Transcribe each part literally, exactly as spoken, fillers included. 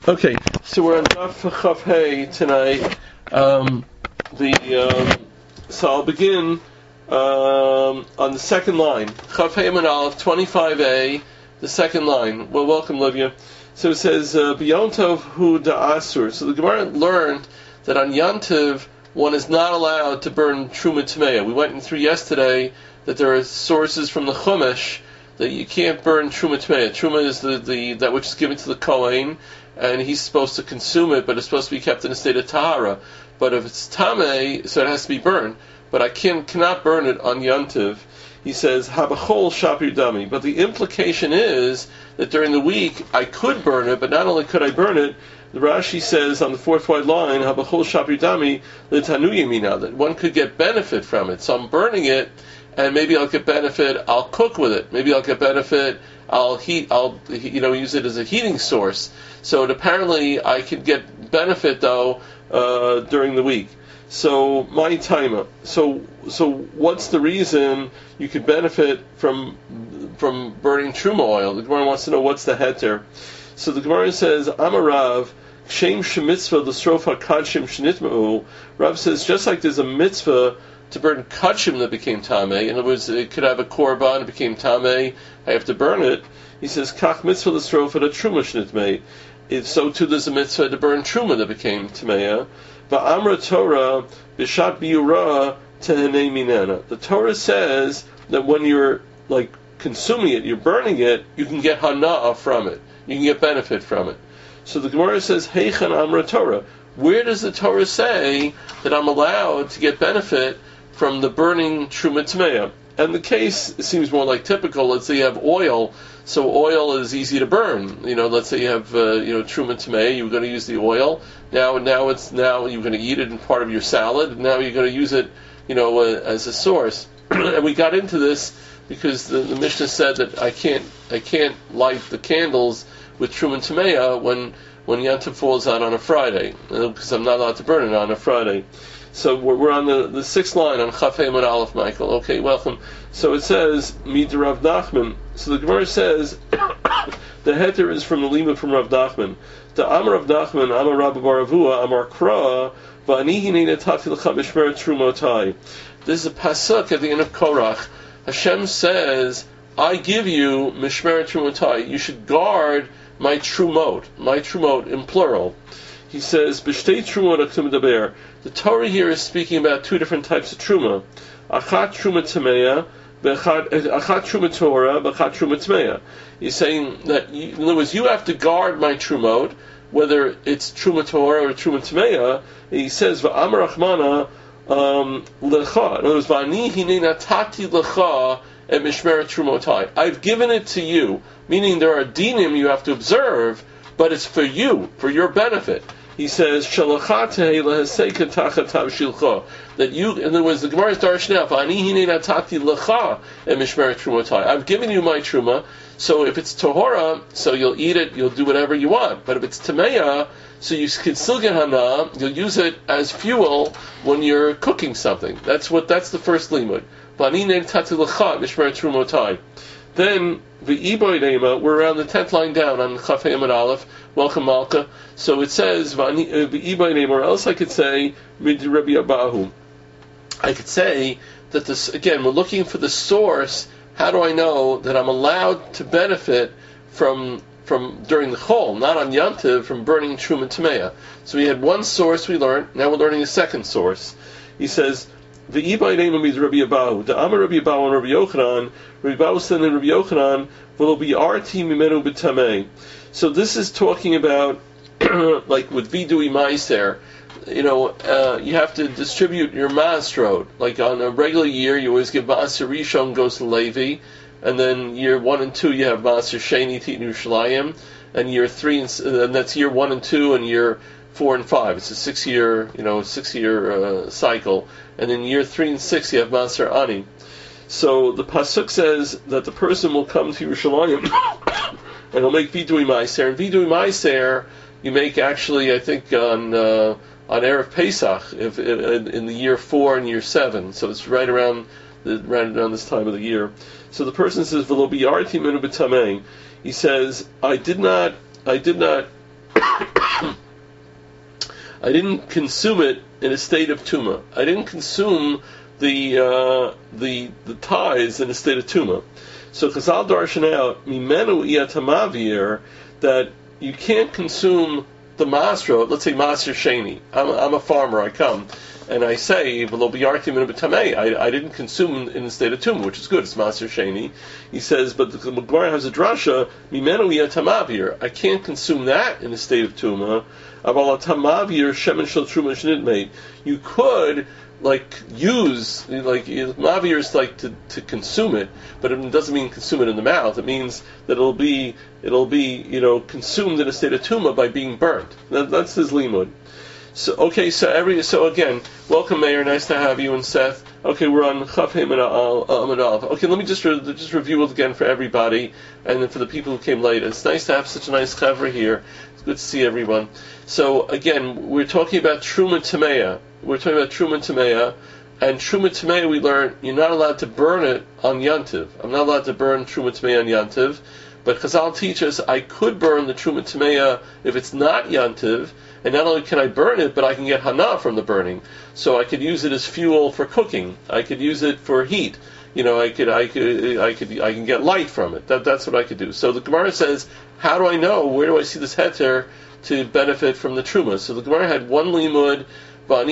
Okay, so we're on Daf Chaf Hey tonight. Um, the um, so I'll begin um, on the second line. Chaf Hey Amud Aleph twenty-five A, the second line. Well, welcome, Livia. So it says B'Yom Tov Hu Da'asur. So the Gemara learned that on Yom Tov one is not allowed to burn Truma Tmeya. We went through yesterday that there are sources from the Chumash that you can't burn Truma Tmeya. Truma is the, the that which is given to the Kohen, and he's supposed to consume it, but it's supposed to be kept in a state of tahara. But if it's tamei, so it has to be burned. But I can cannot burn it on Yom Tov. He says habachol shapir dami. But the implication is that during the week I could burn it, but not only could I burn it, the Rashi says on the fourth wide line habachol shapir dami l'tanu yemina, that one could get benefit from it. So I'm burning it, and maybe I'll get benefit. I'll cook with it. Maybe I'll get benefit. I'll heat. I'll you know use it as a heating source. So it, apparently I could get benefit though uh, during the week. So my timer. So so what's the reason you could benefit from from burning truma oil? The Gemara wants to know what's the heter. So the Gemara says Amarav Shem Shemitzvah L'Srofa Kadshim Shnitma'u. Rav says just like there's a mitzvah to burn kachim that became tamei. In other words, it could have a korban, it became tamei, I have to burn it. He says, kach mitzvah l'srofa da truma shnitmei. So too there's a mitzvah to burn truma that became tameya. Va'amra Torah b'shat biura tehenei minena. The Torah says that when you're like consuming it, you're burning it, you can get hana'ah from it. You can get benefit from it. So the Gemara says, heichan amra Torah. Where does the Torah say that I'm allowed to get benefit from the burning truma tmeya? And the case seems more like typical. Let's say you have oil, so oil is easy to burn. You know, let's say you have uh, you know truma tmeya. You're going to use the oil. Now, now it's now you're going to eat it in part of your salad. Now you're going to use it, you know, uh, as a source. And we got into this because the, the Mishnah said that I can't I can't light the candles with truma tmeya when when Yom Tov falls out on a Friday, because I'm not allowed to burn it on a Friday. So we're, we're on the, the sixth line on Chaf Hey Amud Aleph, Michael. Okay, welcome. So it says, Mid Rav Nachman. So the Gemara says, the heter is from the limud from Rav Nachman. The Amar Rav Nachman, Amar Rabba Bar Avua, Amar Kra, V'ani hinei natati l'cha mishmeret trumotai. This is a pasuk at the end of Korach. Hashem says, I give you mishmeret trumotai. You should guard my trumot, my trumot in plural. He says, B'shtei trumot aktum daber. The Torah here is speaking about two different types of truma. Achat truma tameya, achat truma Torah, achat truma tmeya. He's saying that, you, in other words, you have to guard my trumot, whether it's truma Torah or truma tmeya. He says, V'amar Rachmana um, lecha. In other words, V'ani hinei natati lecha et mishmeret trumotai. I've given it to you, meaning there are dinim you have to observe, but it's for you, for your benefit. He says, that you, in other words, the Gemara is darshan out, I've given you my truma, so if it's tahora, so you'll eat it, you'll do whatever you want. But if it's tameya, so you can still get hana, you'll use it as fuel when you're cooking something. That's what, that's the first limud. Then, we're around the tenth line down on Chaf Hey Amud Aleph. Welcome, Malka. So it says, or else I could say, Rabbi Abahu. I could say that this, again, we're looking for the source. How do I know that I'm allowed to benefit from from during the Chol, not on Yom Tov, from burning Truma Tameya? So we had one source we learned, now we're learning a second source. He says, the Ibai name is Rabbi Abahu. The Amar Rabbi Abahu and Rabbi Yochanan. Rabbi Abahu said and Rabbi Yochanan will be arti mimenu b'tamei. So this is talking about like with vidui meiser. You know, uh, you have to distribute your maasrot. Like on a regular year, you always give maaser rishon goes to Levi, and then year one and two you have maaser sheni tit Yerushalayim, and year three and, and that's year one and two, and year four and five. It's a six-year, you know, six-year uh, cycle. And in year three and six, you have Maser Ani. So the pasuk says that the person will come to Yerushalayim and he'll make Vidui Meiser. And Vidui Meiser, you make actually, I think, on uh, on Erev Pesach, if in, in the year four and year seven. So it's right around the, right around this time of the year. So the person says, "V'lo biyarti minu b'tamei." He says, "I did not, I did not." I didn't consume it in a state of tuma. I didn't consume the uh, the the ties in a state of tuma. So Chazal darshan out mimenu iyatamavir that you can't consume the masro. Let's say maser sheni. I'm, I'm a farmer. I come and I say v'lo biyarti min b'tamei. I I didn't consume in a state of tuma, which is good. It's maser sheni. He says, but the Gemara has a drasha mimenu iyatamavir. I can't consume that in a state of tuma. Aval tamavir shemen shel truma shnidmei. You could. Like use like mavir is like to, to consume it, but it doesn't mean consume it in the mouth. It means that it'll be it'll be you know consumed in a state of tuma by being burnt. That, that's his limud. So okay, so every so again, welcome Mayor, nice to have you and Seth. Okay, we're on Chaf Hey Amid Aleph. Okay, let me just re- just review it again for everybody, and then for the people who came late. It's nice to have such a nice chavra here. It's good to see everyone. So again, we're talking about Truma Tameya. We're talking about Truma Tameya, and Truma Tameya we learned you're not allowed to burn it on Yantiv. I'm not allowed to burn Truma Tameya on Yantiv, but Chazal teaches I could burn the Truma Tameya if it's not Yantiv, and not only can I burn it, but I can get hana from the burning. So I could use it as fuel for cooking. I could use it for heat. You know, I could, I could, I could, I can get light from it. That, that's what I could do. So the Gemara says, how do I know? Where do I see this heter to benefit from the truma? So the Gemara had one limud. I've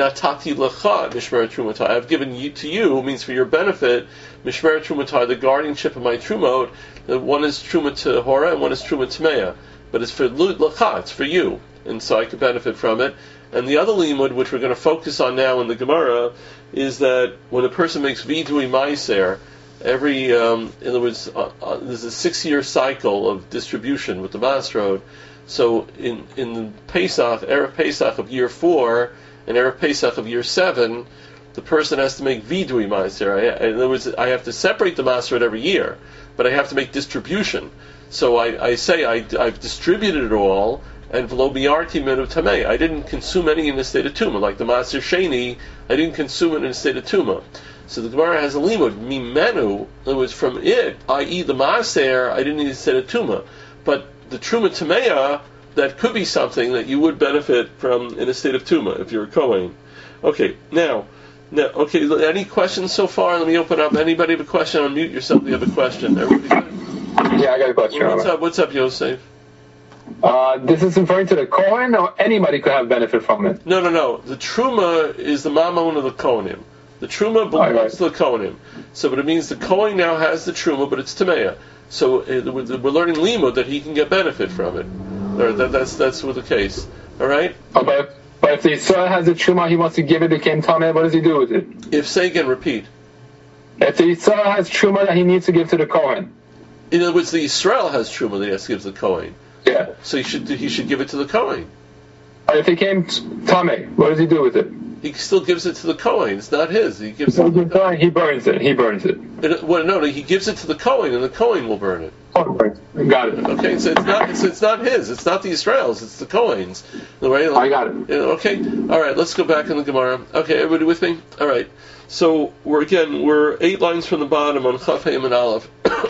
given you to you means for your benefit, mishmer trumatai, the guardianship of my trumot. One is truma to hora and one is truma tmeya, but it's for l'cha, it's for you, and so I could benefit from it. And the other limud, which we're going to focus on now in the Gemara, is that when a person makes vidui maiser, every um, in other words, uh, uh, there's a six-year cycle of distribution with the Masrod. So in in Pesach, Erev Pesach of year four and Erev Pesach of year seven, the person has to make vidui ma'aser. In other words, I have to separate the Masrod every year, but I have to make distribution. So I, I say I, I've distributed it all, and v'lo biyarti minu tamei. I didn't consume any in a state of tuma, like the Maser Sheni. I didn't consume it in a state of tuma. So the Gemara has a limud mimenu. In other words, from it, that is the Maser, I didn't need a state of tuma, but the Truma Tameya, that could be something that you would benefit from in a state of Tuma, if you're a Kohen. Okay, now, now, okay, any questions so far? Let me open up. Anybody have a question? Unmute yourself if you have a question. Everybody good? Yeah, I got a question. What's up, what's up, Yosef? Uh, this is referring to the Kohen, or anybody could have benefit from it? No, no, no. The Truma is the Mammon of the Kohanim. The Truma belongs right, right. to the Kohanim. So, but it means the Kohen now has the Truma, but it's Tameya. So uh, we're learning limud that he can get benefit from it. Or that, that's that's what the case. All right. Oh, but, but if the Yisrael has a truma, he wants to give it, it became tameh. What does he do with it? If say again, repeat. If the Yisrael has truma that he needs to give to the Kohen. In other words, the Yisrael has truma that he has to give to the Kohen. Yeah. So he should he should give it to the Kohen. But if it came tameh, what does he do with it? He still gives it to the Kohen. It's not his. He gives so it to the Kohen. He burns it. He burns it. it. Well, no, no, he gives it to the Kohen, and the Kohen will burn it. Oh, got it. Okay, so it's not it's, it's not his. It's not the Israels. It's the Kohen's. Right? I got it. Okay. All right. Let's go back in the Gemara. Okay, everybody with me? All right. So we're again we're eight lines from the bottom on Chaf Hey and Aleph.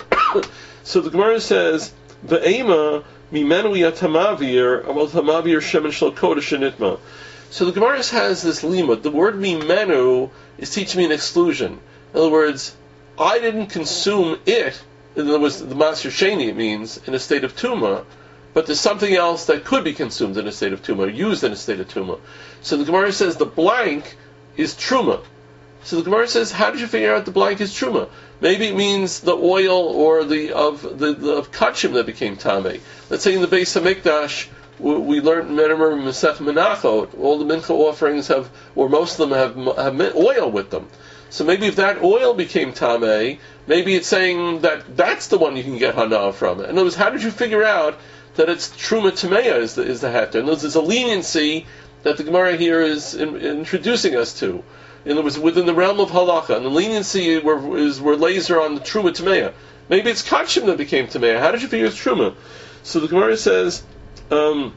So the Gemara says ve'ema mimenu yatamavir aval tamavir shemen shel kodesh nitma. So the Gemara has this limud. The word mimenu is teaching me an exclusion. In other words, I didn't consume it. In other words, the Maser Sheni it means in a state of tuma, but there's something else that could be consumed in a state of tuma, used in a state of tuma. So the Gemara says the blank is truma. So the Gemara says, how did you figure out the blank is truma? Maybe it means the oil or the of the, the of kachim that became tameh. Let's say in the Beis Hamikdash, we learned remember Masech Menachot. All the mincha offerings have, or most of them have, have oil with them. So maybe if that oil became tameh, maybe it's saying that that's the one you can get hana from. In other words, how did you figure out that it's truma tameya is the is the heter? In other words, there's a leniency that the Gemara here is in, introducing us to. In other words, within the realm of halacha, and the leniency we're, is we're laser on the truma tameya. Maybe it's kachim that became tameya. How did you figure it's truma? So the Gemara says. Um,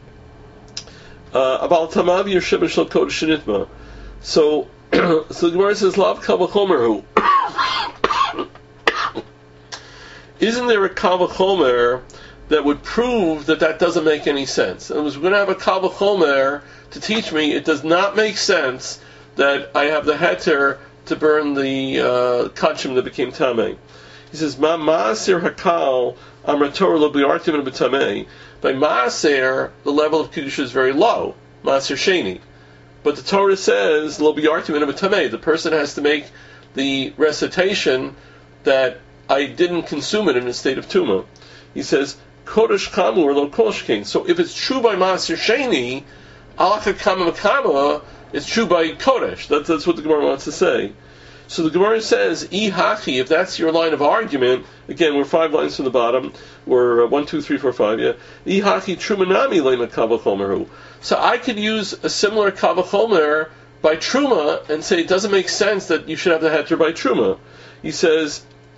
about tamav yeshim shel kodesh nitma. So, so the Gemara says, "Lav kavachomer hu." Isn't there a kavachomer that would prove that that doesn't make any sense. And we're going to have a Kal V'chomer to teach me it does not make sense that I have the heter to burn the uh, kachim that became tamei. He says, Ma ma'aser hakal amar Torah lo bi'artim and b'tamei. By ma'aser, the level of kedusha is very low, ma'aser sheni. But the Torah says lo bi'artim and b'tamei. The person has to make the recitation that I didn't consume it in a state of tumah. He says, kodesh kamur lo koshkein. So if it's true by ma'aser sheni, alach kama kama, it's true by kodesh. That's, that's what the Gemara wants to say. So the Gemara says, I hachi, if that's your line of argument, again, we're five lines from the bottom, we're uh, one, two, three, four, five, yeah. I hachi trumanami lema kavachomeru. So I could use a similar kavachomer by truma and say it doesn't make sense that you should have the heter by truma. He says,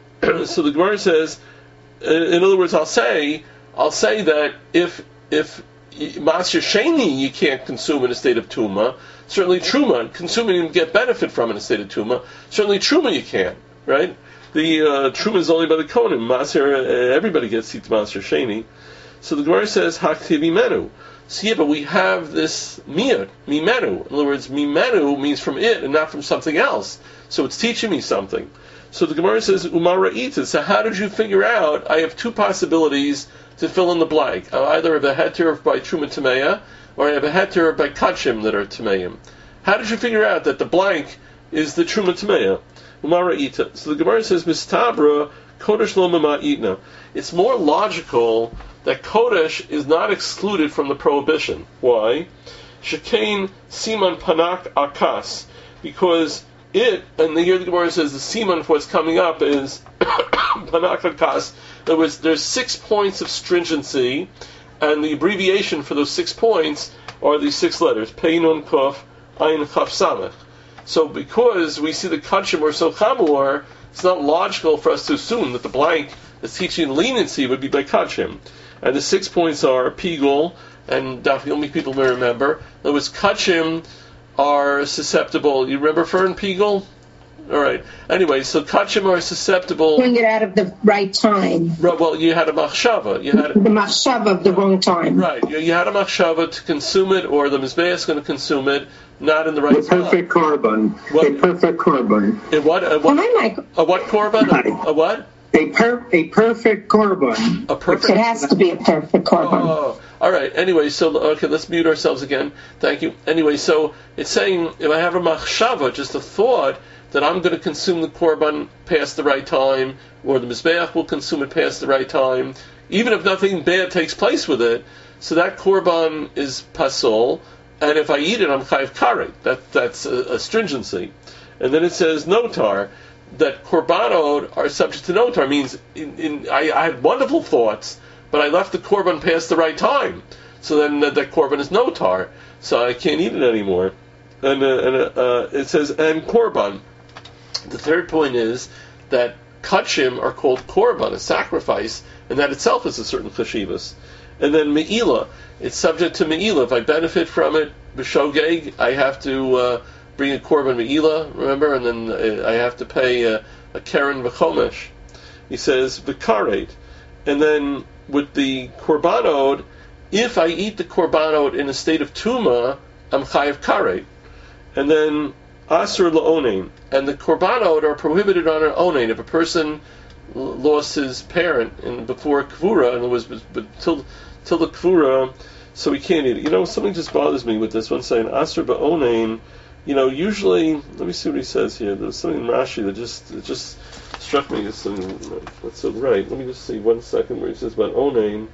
so the Gemara says, in other words, I'll say, I'll say that if, if, Maser Sheni you can't consume in a state of Tuma. Certainly Truma, consuming and get benefit from in a state of Tuma. Certainly Truma you can, right? The uh, Truma is only by the Kohanim. Maser, uh, everybody gets to eat Maser Sheni. So the Gemara says, Haktivi Menu. So yeah, but we have this miyut, mimenu. In other words, mimenu means from it and not from something else. So it's teaching me something. So the Gemara says, Umar Ra'ita. So how did you figure out, I have two possibilities to fill in the blank. I either have a heter by Truma Tameya, or I have a heter by Kachim that are Tameim. How did you figure out that the blank is the Truma Tameya? Umara Ita. So the Gemara says, Mistabra, Kodesh lo Itna. It's more logical that Kodesh is not excluded from the prohibition. Why? Shekain Siman Panak Akas. Because it, and here the Gemara says the Siman for what's coming up is Panak Akas. In other words, there's six points of stringency, and the abbreviation for those six points are these six letters: Pei Nun Kof Ayin Chaf Samech. So, because we see the kachim are so chamor, it's not logical for us to assume that the blank that's teaching leniency would be by kachim. And the six points are pigul, and definitely people may remember. In other words, kachim are susceptible. You remember Fern pigul? All right. Anyway, so kachim are susceptible. Bring it out of the right time. Right, well, you had a machshava. You had a, the machshava of the wrong time. Right. You, you had a machshava to consume it, or the mizbeach is going to consume it, not in the right time. A perfect korban. A perfect korban. A what? A what? Like, a what korban? A, a what? A per a perfect korban. A perfect. It has to be a perfect korban. Oh, all right. Anyway, so okay, let's mute ourselves again. Thank you. Anyway, so it's saying if I have a machshava, just a thought, that I'm going to consume the korban past the right time, or the mizbeach will consume it past the right time, even if nothing bad takes place with it. So that korban is pasol, and if I eat it, I'm chayiv karet. That that's a, a stringency. And then it says notar, that korbanot are subject to notar. Means in, in, I, I had wonderful thoughts, but I left the korban past the right time. So then that, that korban is notar, so I can't eat it anymore. And, uh, and uh, it says and korban. The third point is that kachim are called korban, a sacrifice, and that itself is a certain chashivas. And then me'ilah, it's subject to me'ilah. If I benefit from it, b'shogeg, I have to uh, bring a korban me'ilah, remember, and then uh, I have to pay a, a keren v'chomesh. He says v'karet. And then with the korbanot, if I eat the korbanot in a state of tuma, I'm chayiv karet. And then Asur la'onein, and the korbanot are prohibited on an onein. If a person l- lost his parent in before kvura, and it was but, but till till the kvura, so he can't eat it. You know, something just bothers me with this one saying Asur ba'onein. You know, usually, let me see what he says here. There's something in Rashi that just it just struck me as something that's so right. Let me just see one second where he says about onein.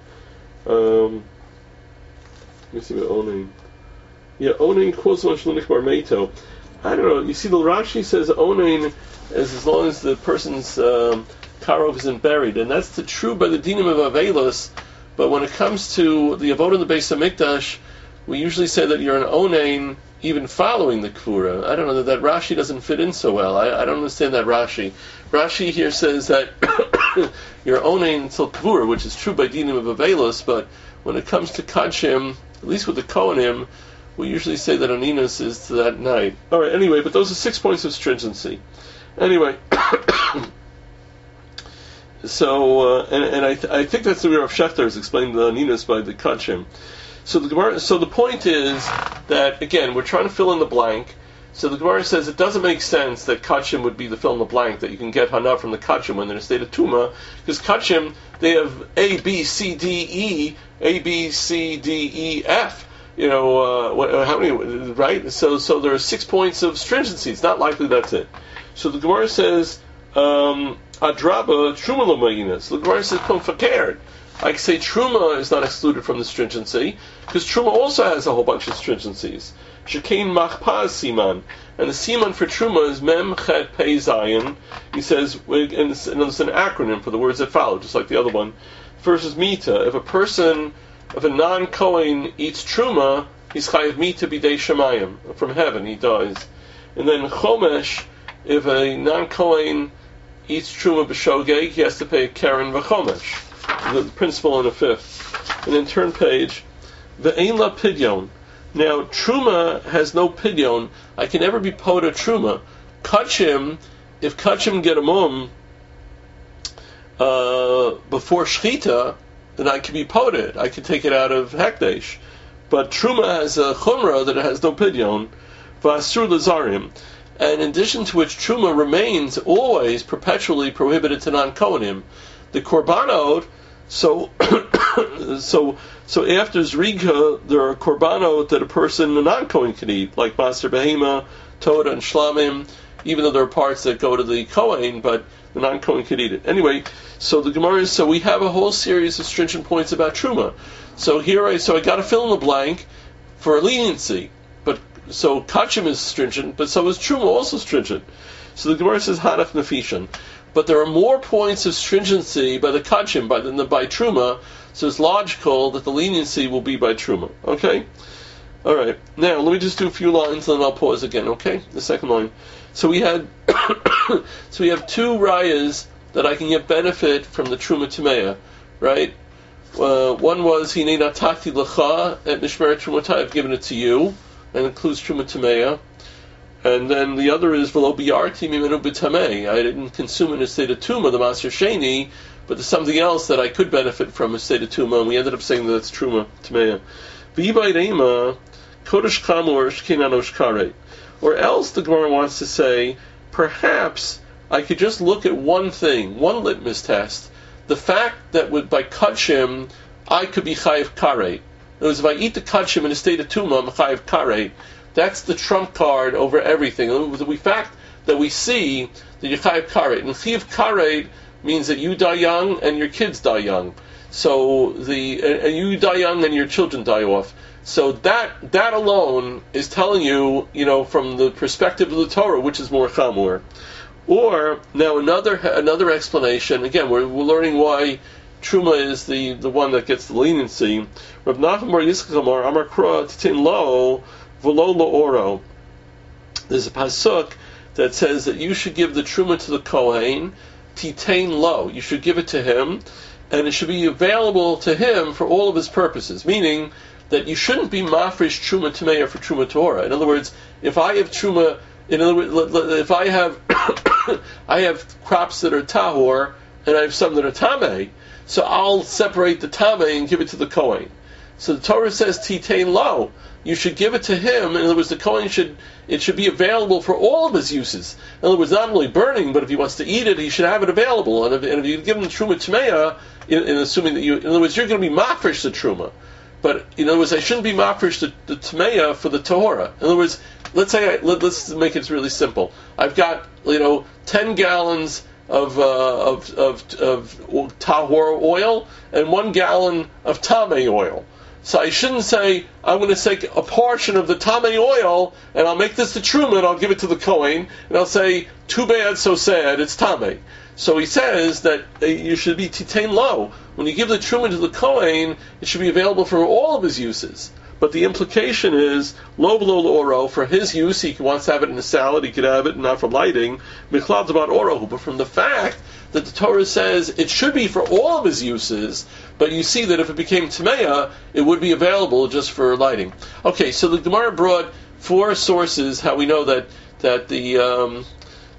Um, let me see about onein. Yeah, onein quotes much l'nikbar meito. I don't know. You see, the Rashi says onein is as long as the person's um, karov isn't buried, and that's the true by the dinim of avelos. But when it comes to the avodah in the Beis Hamikdash, we usually say that you're an onein even following the kvura. I don't know that that Rashi doesn't fit in so well. I, I don't understand that Rashi. Rashi here says that you're onein until kvura, which is true by dinim of avelos. But when it comes to kachim, at least with the kohanim, we usually say that Oninas is to that night. Alright, anyway, but those are six points of stringency. Anyway, so uh, and, and I, th- I think that's the way Rav Shechter is explaining the Ninus by the Kachim. So the Gemara, so the point is that again we're trying to fill in the blank. So the Gemara says it doesn't make sense that Kachim would be the fill in the blank, that you can get Hana from the Kachim when they're in a state of Tuma, because Kachim, they have A, B, C, D, E, A, B, C, D, E, F. You know, uh, what, how many, right? So so there are six points of stringency. It's not likely that's it. So the Gemara says, um, Adraba, Truma Lomayinas. The Gemara says, Pum Fakir. I can say Truma is not excluded from the stringency, because Truma also has a whole bunch of stringencies. Shekain Machpaz Siman. And the Siman for Truma is Mem Chet Pei Zayin. He says, and it's, and it's an acronym for the words that follow, just like the other one. First is Mita. If a person, if a non-Kohen eats Truma, he's Chayiv Mita B'dei Shemayim. From heaven, he dies. And then Chomesh, if a non-Kohen eats Truma B'Shogeg, he has to pay Karen V'Chomesh. The principle in the fifth. And then turn page. Ve'ein la pidyon. Now, Truma has no pidyon. I can never be pota Truma. Kachim, if Kachim get a mum uh, before Shchita, then I can be poted. I can take it out of Hekdesh. But Truma has a chumrah that it has no pidyon. V'asur lazarim. And in addition to which, Truma remains always perpetually prohibited to non-Kohanim. The Korbanot, so so so after Zrika, there are Korbanot that a person, a non-Kohen, can eat, like Master Behema, Toda, and Shlamim, even though there are parts that go to the Kohen, but the non-Kohen can eat it. Anyway, so the Gemara is, so we have a whole series of stringent points about Truma. So here I, so I got to fill in the blank for leniency. But, so Kachim is stringent, but so is Truma also stringent. So the Gemara says, Hanach Nefishan. But there are more points of stringency by the Kachim by, than by Truma, so it's logical that the leniency will be by Truma. Okay? Alright. Now, let me just do a few lines and then I'll pause again, okay? The second line. So we had, so we have two rayas that I can get benefit from the Truma Tameya, right? Uh, one was, Hinei natati lecha et mishmeret Trumatai, I've given it to you, and includes Truma Tameya. And then the other is v'lo biyarti mimenu b'tamei. I didn't consume in a state of tuma the maser sheni, but there's something else that I could benefit from a state of tuma, and we ended up saying that it's truma tameya. V'ibay reima kodesh kamor shkinanosh kare. Or else the Gemara wants to say, perhaps I could just look at one thing, one litmus test, the fact that with by kachim I could be chayiv kare. In other words, if I eat the kachim in a state of tuma, I'm chayiv kare. That's the trump card over everything. The fact that we see that you're chayiv karet, and chayiv karet means that you die young and your kids die young. So the and you die young and your children die off. So that that alone is telling you, you know, from the perspective of the Torah, which is more chamor. Or now another another explanation. Again, we're, we're learning why Truma is the, the one that gets the leniency. Rav Nachman bar Yitzchak Amar Amar Kra Titin Lo. Oro. There's a pasuk that says that you should give the truma to the kohen, titain lo. You should give it to him, and it should be available to him for all of his purposes. Meaning that you shouldn't be mafresh truma tameya for truma Torah. In other words, if I have truma, in other words, if I have I have crops that are tahor and I have some that are tameh, so I'll separate the tameh and give it to the kohen. So the Torah says titain lo. You should give it to him. In other words, the Kohen should, it should be available for all of his uses. In other words, not only burning, but if he wants to eat it, he should have it available. And if, and if you give him Truma Tmeya, in, in assuming that you, in other words, you're going to be mafresh the Truma. But in other words, I shouldn't be mafresh the, the Tmeya for the Tahora. In other words, let's say, I, let, let's make it really simple. I've got, you know, ten gallons of, uh, of, of, of Tahor oil and one gallon of Tameh oil. So I shouldn't say, I'm going to take a portion of the Tameh oil, and I'll make this the Truma, and I'll give it to the Kohen, and I'll say, too bad, so sad, it's Tameh. So he says that uh, you should be Titain Lo. When you give the Truma to the Kohen, it should be available for all of his uses. But the implication is, Lo B'lo Oro, for his use, he wants to have it in a salad, he could have it, not for lighting, Michlav about Oro, but from the fact that the Torah says it should be for all of his uses, but you see that if it became Tameya, it would be available just for lighting. Okay, so the Gemara brought four sources how we know that that the um,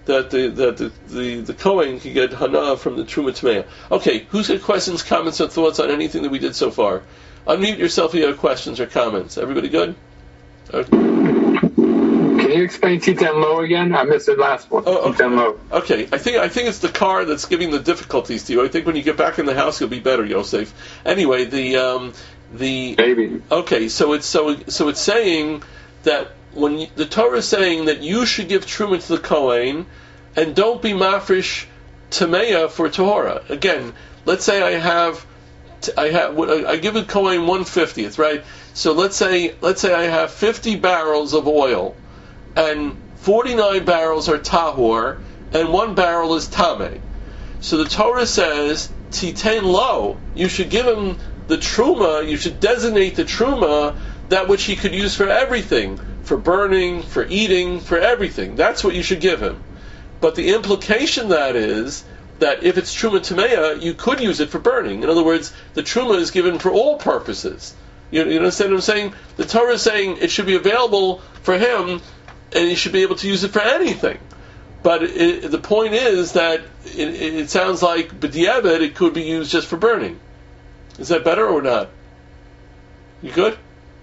that the that the the, the Kohen can get hana from the Truma Tmeya. Okay, who's got questions, comments, or thoughts on anything that we did so far? Unmute yourself if you have questions or comments. Everybody good? Okay. Can you explain T ten low again? I missed the last one. Oh, okay. T ten low. Okay, I think I think it's the car that's giving the difficulties to you. I think when you get back in the house, you'll be better, Yosef. Anyway, the um, the Maybe. okay, so it's so so it's saying that when you, the Torah is saying that you should give truma to the Kohen, and don't be mafresh tameya for Torah. Again, let's say I have I have I give a Kohen one fiftieth, right? So let's say let's say I have fifty barrels of oil, and forty-nine barrels are tahor, and one barrel is tameh. So the Torah says titen lo, you should give him the truma, you should designate the truma, that which he could use for everything, for burning, for eating, for everything. That's what you should give him. But the implication that is that if it's truma tameya, you could use it for burning. In other words, the truma is given for all purposes. You, you understand what I'm saying? The Torah is saying it should be available for him, and he should be able to use it for anything. But it, the point is that it, it sounds like b'diavad it could be used just for burning. Is that better or not? You good?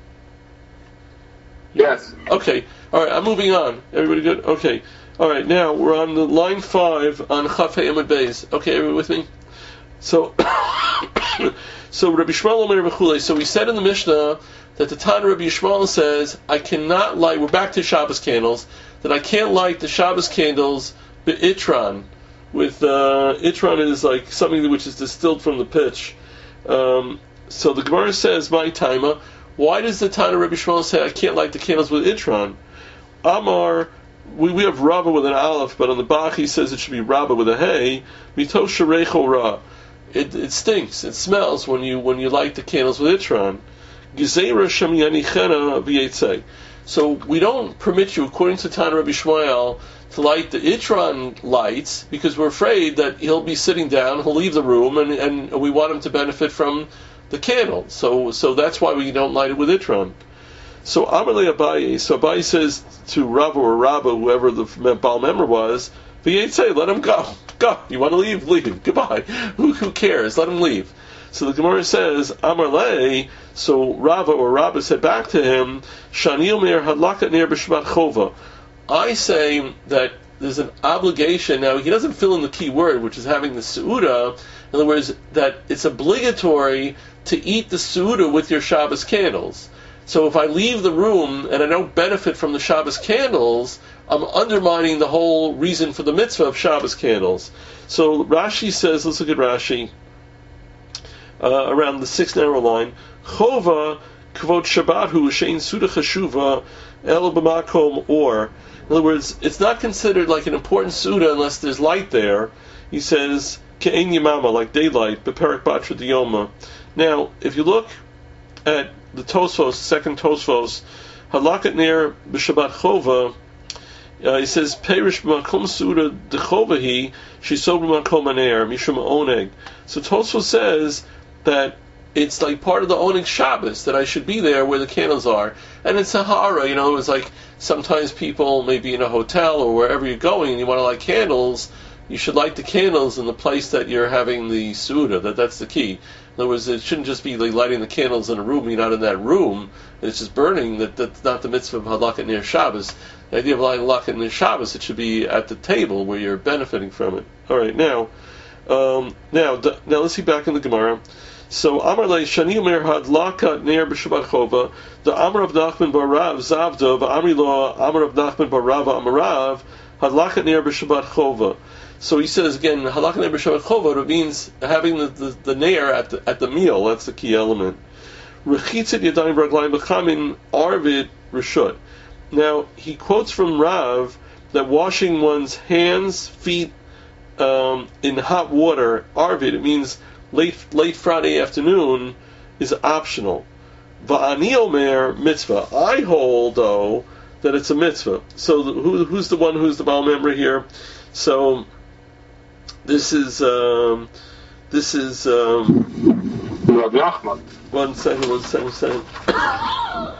Yes. Okay. All right. I'm moving on. Everybody good? Okay. All right. Now we're on the line five on Chaf Hei Amud Beis. Okay, everybody with me? So, so Rabbi Yishmael Omer B'chulei. So we said in the Mishnah that the Tana Rabbi Yishmael says I cannot light. We're back to Shabbos candles. That I can't light the Shabbos candles be'itron. With uh, itron is like something which is distilled from the pitch. Um, so the Gemara says, "My taima." Why does the Tana Rabbi Yishmael say I can't light the candles with itron? Amar, we, we have Rabba with an aleph, but on the Bach he says it should be Rabba with a hey. Mito sharecho ra. It it stinks. It smells when you when you light the candles with itron. Gezeira shem yanichena v'yetzei. So we don't permit you, according to Tana Rabbi Yishmael, to light the itron lights because we're afraid that he'll be sitting down, he'll leave the room, and, and we want him to benefit from the candle. So so that's why we don't light it with itron. So Amalei Abaye, so Abaye says to Rava or Rabba, whoever the Baal member was, V'yetzei, let him go. Go. You want to leave? Leave. Goodbye. Who, who cares? Let him leave. So the Gemara says, Amalei, so Rava or Rabba said back to him, Shani Omer hadlakat ner b'Shabbat chova. I say that there's an obligation. Now, he doesn't fill in the key word, which is having the Seudah. In other words, that it's obligatory to eat the Seudah with your Shabbos candles. So if I leave the room and I don't benefit from the Shabbos candles, I'm undermining the whole reason for the mitzvah of Shabbos candles. So Rashi says, let's look at Rashi, uh, around the sixth narrow line, Chova kvot Shabbathu shein Seudah chashuva el b'makom or. In other words, it's not considered like an important Seudah unless there's light there. He says, Ke'en Yamama, like daylight, Beperak Batra Diyoma. Now, if you look at the Tosfos, second Tosfos, Halakat Ner B'Shabbat Chova, uh, he says, Perish B'Makom Seudah D'Chovahi, Shisob B'Makom Aner, Mishum Oneg. So Tosfos says that it's like part of the Oneg Shabbos, that I should be there where the candles are. And it's Sahara, you know, it's like sometimes people may be in a hotel or wherever you're going and you want to light candles, you should light the candles in the place that you're having the Seudah. That, that's the key. In other words, it shouldn't just be like lighting the candles in a room, you're not in that room, and it's just burning. That, that's not the mitzvah of Halakat Ner Shabbos. The idea of lighting Halakat Ner Shabbos, it should be at the table where you're benefiting from it. Alright, now, um, now, now let's see back in the Gemara. So Amar le Shani Omer hadlakat ner b'Shabbat chova. The Amar of Nachman bar Rav Zavda, v'Amri lo Amar of Nachman bar Rav Amarav hadlakat ner b'Shabbat chova. So he says again, hadlakat ner b'Shabbat chova. It means having the the, the ner at the at the meal. That's the key element. Rechitzit yadayim v'raglayim b'chamin arvid reshut. Now he quotes from Rav that washing one's hands, feet um, in hot water, arvid, it means late late Friday afternoon, is optional. Va'ani omer mitzvah. I hold, though, that it's a mitzvah. So the, who, who's the one who's the Baal member here? So this is um, this is um, Rabbi Nachman. One second, one second, one second.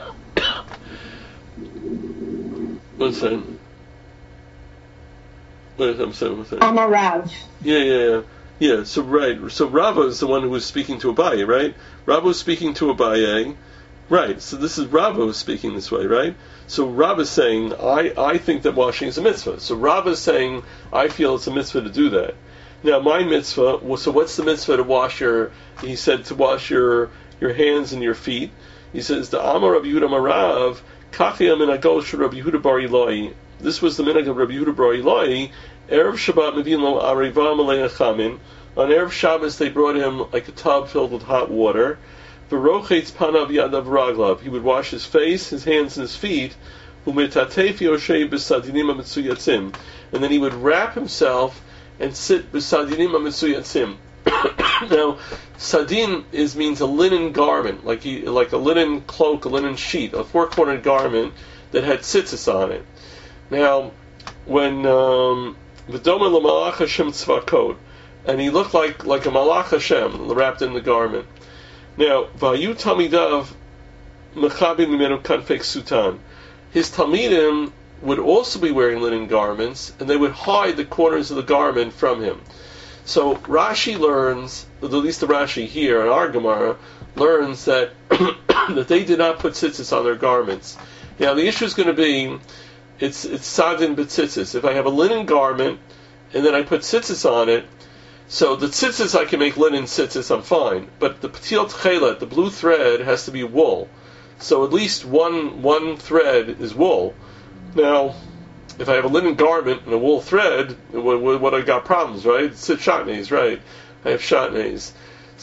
One second. Wait, I'm sorry, what's that? Amarav. Yeah, yeah, yeah. Yeah, so right. So Rava is the one who was speaking to Abaye, right? Rava was speaking to Abaye. Right, so this is Rava who's speaking this way, right? So Rava is saying, I, I think that washing is a mitzvah. So Rava is saying, I feel it's a mitzvah to do that. Now, my mitzvah, well, so what's the mitzvah to wash your, he said to wash your your hands and your feet. He says, the Amar Rabbi Yehuda Marav, Kachia Minagosh Rabbi Yehuda Bar Eloi. This was the minhag of Rabbi Yehuda Bar Eloi. Erev Shabbat Mevin Lo Ariva Malei Chamin. On Erev Shabbos, they brought him like a tub filled with hot water. V'rochetz panav yadav raglav. He would wash his face, his hands, and his feet. U'metatef yoshei b'sadinim ha'metzuyatzim. And then he would wrap himself and sit b'sadinim ha'metzuyatzim. Now, sadin is means a linen garment, like he, like a linen cloak, a linen sheet, a four-cornered garment that had tzitzis on it. Now, when um, v'doma l'malach Hashem tzvakot, and he looked like like a malach Hashem wrapped in the garment. Now, Vayu Talmidav Mechabim Mimenu Kanfek Sutan. His Talmidim would also be wearing linen garments, and they would hide the corners of the garment from him. So Rashi learns, at least the Rashi here in our Gemara, learns that that they did not put tzitzis on their garments. Now the issue is going to be, it's it's sadin b'tzitzis. If I have a linen garment, and then I put tzitzis on it, so the tzitzis, I can make linen tzitzis, I'm fine. But the patil tchelet, the blue thread, has to be wool. So at least one one thread is wool. Now, if I have a linen garment and a wool thread, what, what I got problems, right? It's shatnez, right? I have shatnez.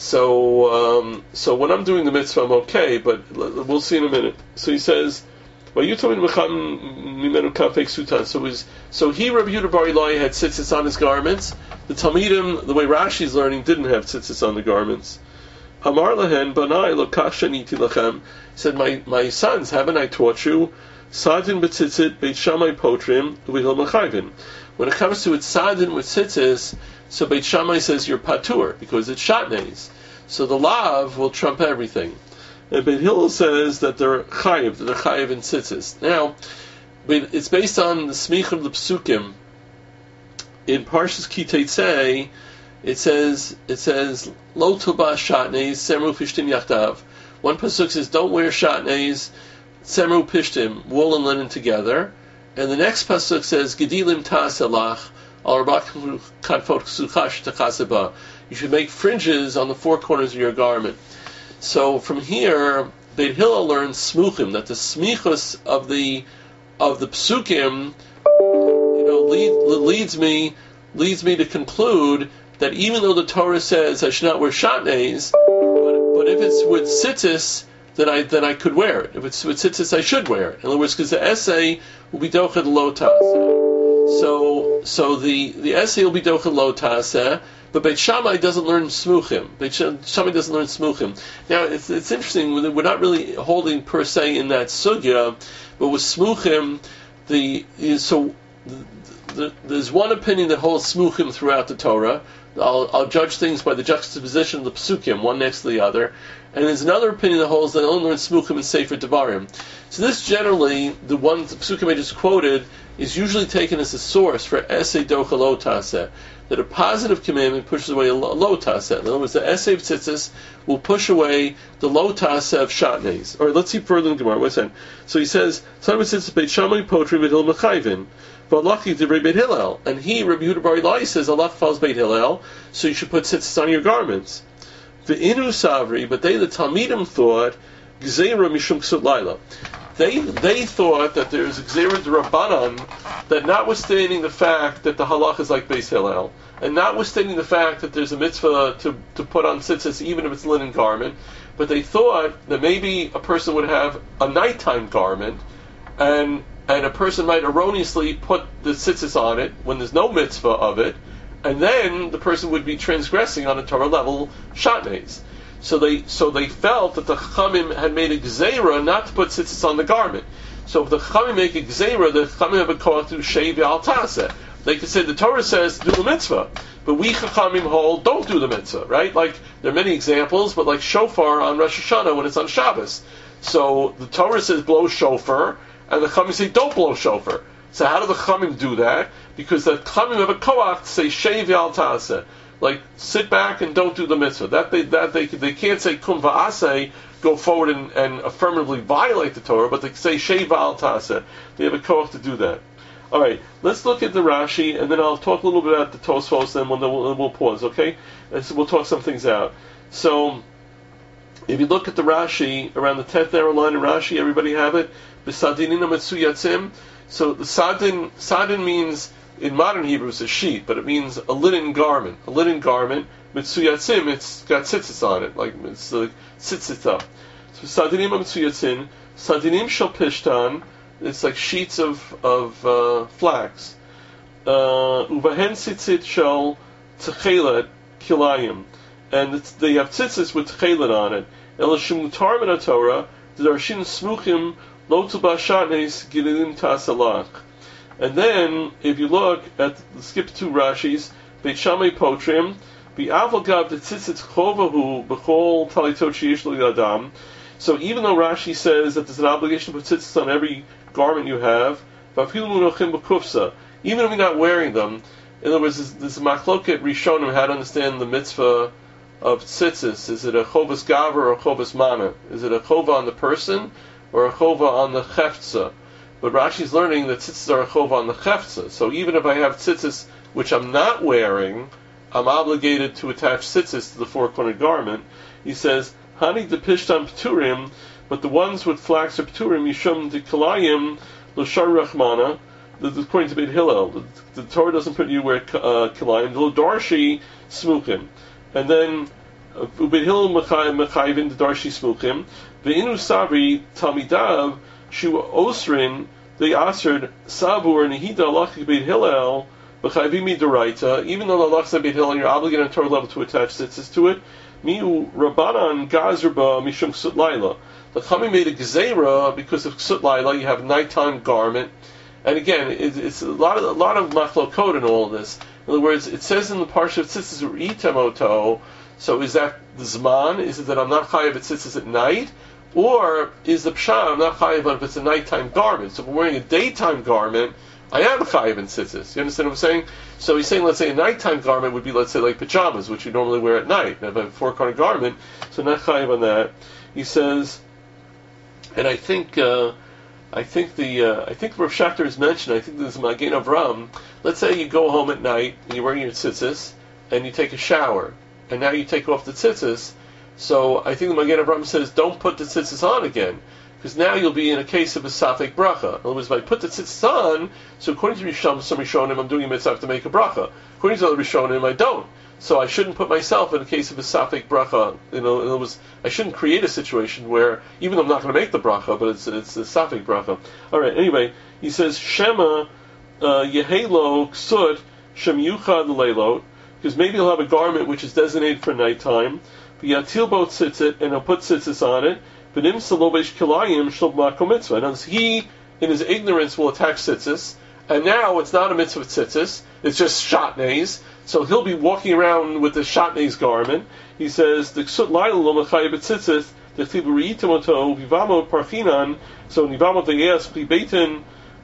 So, um, so when I'm doing the mitzvah, I'm okay, but we'll see in a minute. So he says, well, you told me mimenu kafek sutan. So his, so he, Rabbi Yehuda Bar Eloi, had tzitzis on his garments. The Talmidim, the way Rashi's learning, didn't have tzitzis on the garments. Amar lahen banai lo kach shaniti lachem. Said, my my sons, haven't I taught you? Sadin b'tzitzit beit Shammai potrim uvihil mechayvin. When it comes to it sadin with tzitzis, so Beit Shammai says you're patur because it's shatnez. So the lav will trump everything. And Beit Hillel says that they're chayiv, that they're chayiv in tzitzis. Now, it's based on the smich of the psukim. In Parshas Ki Teitzei, it says, it says, Lo tobah shatnez, semru pishtim yachdav. One pasuk says, don't wear shatnez, semru pishtim, wool and linen together. And the next pasuk says, Gedilim ta'aselach, al rabak kanfot ksuchash takaseba. You should make fringes on the four corners of your garment. So from here, Beit Hillel learns smuchim, that the smichus of the of the psukim, you know, lead, leads me leads me to conclude that even though the Torah says I should not wear shatnez, but, but if it's with tzitzis, then I then I could wear it. If it's with tzitzis, I should wear it. In other words, because the essay will be dochet lo taseh. So so the the essay will be dochet lo taseh. But Beit Shammai doesn't learn smuchim. Beit Shammai doesn't learn smuchim. Now, it's, it's interesting, we're not really holding per se in that sugya, but with smuchim, the, so the, the, there's one opinion that holds smuchim throughout the Torah. I'll, I'll judge things by the juxtaposition of the psukim, one next to the other. And there's another opinion that holds that I only learn smuchim in Sefer Devarim. So this generally, the one the psukim I just quoted, is usually taken as a source for essay docha lo taseh, that a positive commandment pushes away a lo taseh. In other words, the essay of tzitzis will push away the lo taseh of shatnez. All right, let's see further in the Gemara. What's that? So he says, "Son of tzitzis Beit Shammai potri v'hil mechayvin, v'alachi divrei Beit Hillel." And he, Rabbi Yehuda Bar Eloi, says, "Allah follows Beit Hillel, so you should put tzitzis on your garments." V'inu savri, but they, the Talmidim, thought gzeira mishum ksut laila. They they thought that there's a gzeira d'Rabbanan, that notwithstanding the fact that the halach is like Beis Hillel, and notwithstanding the fact that there's a mitzvah to, to put on tzitzis even if it's a linen garment, but they thought that maybe a person would have a nighttime garment, and and a person might erroneously put the tzitzis on it when there's no mitzvah of it, and then the person would be transgressing on a Torah level shatnez. So they so they felt that the Chachamim had made a gzeira not to put tzitzis on the garment. So if the Chachamim make a gzeira, the Chachamim have a call to shave al taseh. They could say the Torah says do the mitzvah, but we Chachamim hold don't do the mitzvah, right? Like there are many examples, but like shofar on Rosh Hashanah when it's on Shabbos. So the Torah says blow shofar, and the Chachamim say don't blow shofar. So how do the Chamim do that? Because the Chamim have a koach to say shei v'al ta'aseh, like sit back and don't do the mitzvah. That they that they they can't say kum va'aseh, go forward and, and affirmatively violate the Torah, but they say shei v'al ta'aseh. They have a koach to do that. All right, let's look at the Rashi, and then I'll talk a little bit about the Tosfos, and then we'll, we'll pause, okay? And so we'll talk some things out. So, if you look at the Rashi, around the tenth narrow line in Rashi, everybody have it? B'sadinina metsuyatzim. So the sadin, sadin means, in modern Hebrew, it's a sheet, but it means a linen garment. A linen garment, metsuyatzim, it's got tzitzis on it, like it's like tzitzita. So sadinim metsuyatzim, sadinim shel pishtan, it's like sheets of of uh, flax. Uvahen tzitzit shel tchelet kilayim, and it's, they have tzitzis with tchelet on it. Elashim mutar min Torah, the darshin smuchim lo tubashanes gililim tasalach. And then, if you look at skip two Rashis, Beit Shammai potrim, bi'avalgav the tzitzit chovahu b'chol talitot sheyesh lo yadam. So even though Rashi says that there's an obligation to put tzitzis on every garment you have, even if you're not wearing them, in other words, there's, there's a machloket rishonim how to understand the mitzvah of tzitzis. Is it a chovas gaver or a chovas mana? Is it a chova on the person or a chova on the cheftza? But Rashi's learning that tzitzis are a chova on the cheftza. So even if I have tzitzis which I'm not wearing, I'm obligated to attach tzitzis to the four-cornered garment. He says, Hani de pishtan pturim, but the ones with flax are pturim, yishum de kalayim, l'shar rachmana, according to Beit Hillel. The, the Torah doesn't put you where uh, kalayim, lo darshi smuchim. And then, Beit Hillel mechayvin, the darshi smuchim, ve'inu sabri talmidav, shu osrin, they asred sabur, nehida alachik Beit Hillel, b'chayvim midoraita, even though the halachas of Beit Hillel, you're obligated on Torah level to attach tzitzis to it, miu rabbanan gazerba mishum ksut laila. The Chachamim made a gezerah because of ksut laila. You have a nighttime garment, and again, it, it's a lot of a lot of machlokot in all this. In other words, it says in the parsha of tzitzis itemoto. So is that the zman? Is it that I'm not chayav at tzitzis at night, or is the pshat I'm not chayav if it's a nighttime garment? So if I'm wearing a daytime garment, I am chayiv in tzitzis. You understand what I'm saying? So he's saying, let's say a nighttime garment would be, let's say, like pajamas, which you normally wear at night. Now, if I have a four-corner garment, so not chayiv on that. He says, and I think, uh, I think the, uh, I think Rav Shachter has mentioned, I think this is Magen Avram. Let's say you go home at night and you're wearing your tzitzis and you take a shower, and now you take off the tzitzis. So I think the Magen Avram says, don't put the tzitzis on again, because now you'll be in a case of a safek bracha. In other words, if I put the tzitzis on, so according to Rishon, some Rishonim, I'm doing a mitzvah to make a bracha. According to other Rishonim, I don't. So I shouldn't put myself in a case of a safek bracha. You know, in other words, I shouldn't create a situation where, even though I'm not going to make the bracha, but it's it's a safek bracha. All right. Anyway, he says Shema Yehelo Ksut Shem Yuchad Leilot, because maybe he'll have a garment which is designated for nighttime. V'yatil bo tzitzit, and he'll put tzitzis on it. V'nim salovesh kilayim shel makom mitzvah. And as he, in his ignorance, will attach tzitzis, and now it's not a mitzvah tzitzis, it's just shatnez. So he'll be walking around with the shatnez garment. He says, the ksut laila lo mechayib tzitzis, the chiburi itomoto, vivamo parchinan, so nivamo deyes pli beitin,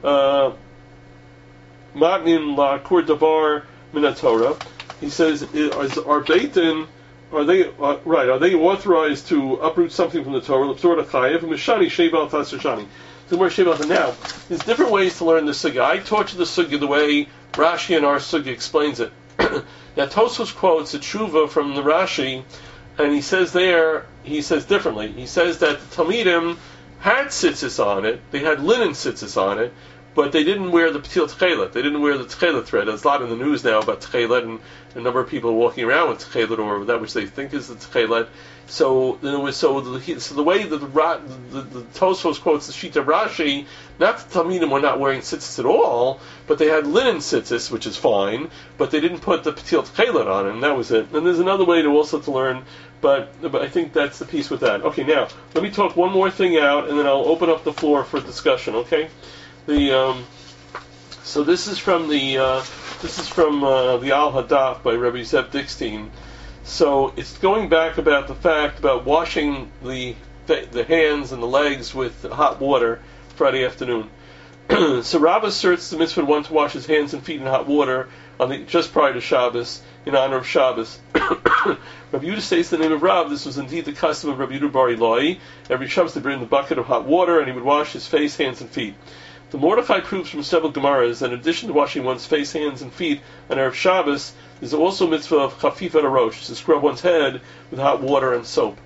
matnin la kur davar min Torah. He says, is our beitin, are they uh, right? Are they authorized to uproot something from the Torah? L'psor chayev and mishani sheval tasashani. So more sheval. Now, there's different ways to learn the sugya. I taught you the sugya the way Rashi and our sugya explains it. Now, Tosfos quotes a tshuva from the Rashi, and he says there, he says differently. He says that the Talmidim had tzitzis on it, they had linen tzitzis on it, but they didn't wear the patil tchelet. They didn't wear the tchelet thread. There's a lot in the news now about tchelet, and a number of people walking around with tchelet, or that which they think is the tchelet. So, then it was, so, the, so the way that the, the, the Tosfos quotes the Shita Rashi, not the Talmidim were not wearing tzitzis at all, but they had linen tzitzis, which is fine, but they didn't put the patil tchelet on it, and that was it. And there's another way to also to learn, but, but I think that's the piece with that. Okay, now, let me talk one more thing out, and then I'll open up the floor for discussion, okay? The um, so this is from the uh, this is from uh, the Al Hadaf by Rabbi Zev Dickstein. So it's going back about the fact about washing the the hands and the legs with hot water Friday afternoon. So Rabbah asserts the mitzvah one to wash his hands and feet in hot water on the, just prior to Shabbos, in honor of Shabbos. Rabbi Yehuda states the name of Rab. This was indeed the custom of Rabbi Yehuda Bar Ilai. Every Shabbos they bring the bucket of hot water, and he would wash his face, hands, and feet. The Mordechai proves from several Gemaras that in addition to washing one's face, hands, and feet on Erev Shabbos, there's also a mitzvah of chafif arosh, to scrub one's head with hot water and soap.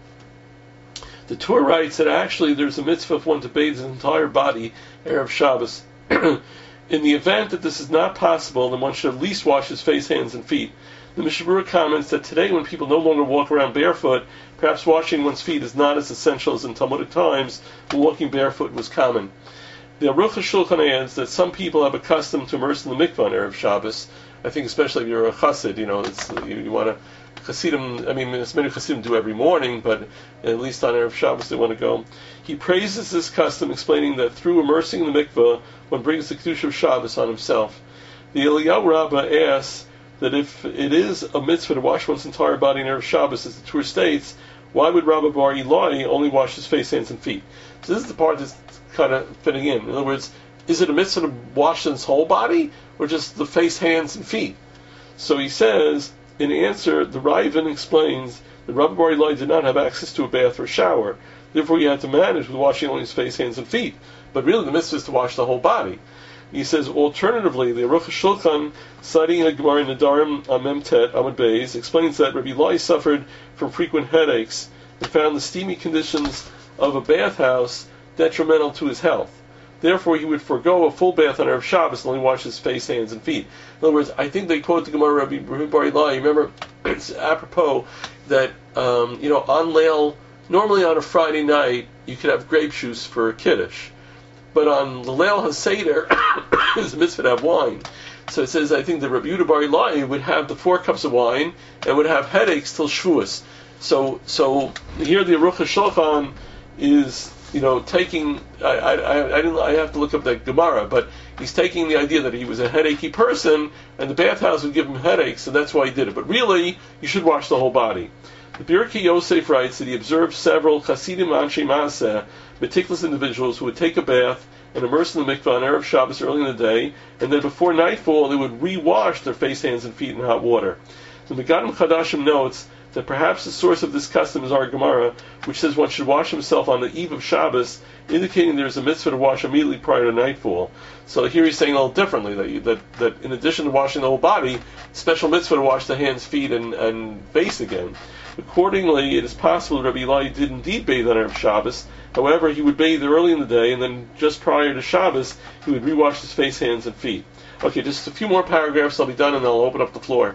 The Torah writes that actually there's a mitzvah of one to bathe his entire body Erev Shabbos. In the event that this is not possible, then one should at least wash his face, hands, and feet. The Mishnah Berurah comments that today, when people no longer walk around barefoot, perhaps washing one's feet is not as essential as in Talmudic times, when walking barefoot was common. The Aruch HaShulchan adds that some people have a custom to immerse in the mikvah on Erev Shabbos. I think especially if you're a chassid, you know, it's, you, you want to, chassidim, I mean, as many chassidim do every morning, but at least on Erev Shabbos they want to go. He praises this custom, explaining that through immersing in the mikvah, one brings the kedusha of Shabbos on himself. The Eliyahu Rabbah asks that if it is a mitzvah to wash one's entire body in Erev Shabbos, as the Torah states, why would Rabbi Bar Ilai only wash his face, hands, and feet? So this is the part that's kind of fitting in. In other words, is it a mitzvah to wash his whole body, or just the face, hands, and feet? So he says, in answer, the Raven explains that Rabbi Bar Ilai did not have access to a bath or shower. Therefore, he had to manage with washing only his face, hands, and feet. But really, the mitzvah is to wash the whole body. He says, alternatively, the Aruch HaShulchan, citing a Gemara in Nedarim Amem Tet Amud Beis, explains that Rabbi Ilai suffered from frequent headaches and found the steamy conditions of a bathhouse detrimental to his health. Therefore, he would forego a full bath on Erev Shabbos and only wash his face, hands, and feet. In other words, I think they quote the Gemara Rabbi Bar Ilai. Remember, it's apropos that, um, you know, on Leil, normally on a Friday night, you could have grape juice for a Kiddush. But on the Leil HaSeder, it's a mitzvah to have wine. So it says, I think that Rabbi Yehuda Bar Ilai would have the four cups of wine and would have headaches till Shavuos. So, so here the Aruch HaShulchan is, you know, taking. I, I, I didn't. I have to look up that Gemara, but he's taking the idea that he was a headachy person, and the bathhouse would give him headaches, so that's why he did it. But really, you should wash the whole body. The Birkei Yosef writes that he observed several Chasidim Anshe Maaseh, meticulous individuals who would take a bath and immerse in the mikvah on Erev Shabbos early in the day, and then before nightfall they would re-wash their face, hands, and feet in hot water. The Megadim Chadashim notes that perhaps the source of this custom is our Gemara, which says one should wash himself on the eve of Shabbos, indicating there is a mitzvah to wash immediately prior to nightfall. So here he's saying a little differently, that, you, that, that in addition to washing the whole body, special mitzvah to wash the hands, feet, and, and face again. Accordingly, it is possible Rabbi Ilai did indeed bathe on Erev Shabbos. However, he would bathe early in the day, and then just prior to Shabbos, he would rewash his face, hands, and feet. Okay, just a few more paragraphs, I'll be done, and I'll open up the floor.